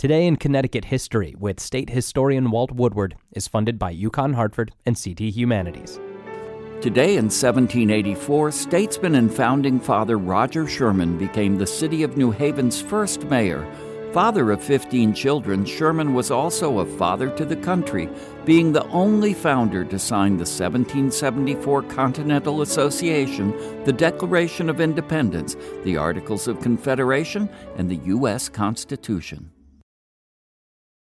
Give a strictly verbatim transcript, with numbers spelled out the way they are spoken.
Today in Connecticut History with state historian Walt Woodward is funded by UConn Hartford and C T Humanities. Today in seventeen eighty-four, statesman and founding father Roger Sherman became the city of New Haven's first mayor. Father of fifteen children, Sherman was also a father to the country, being the only founder to sign the seventeen seventy-four Continental Association, the Declaration of Independence, the Articles of Confederation, and the U S Constitution.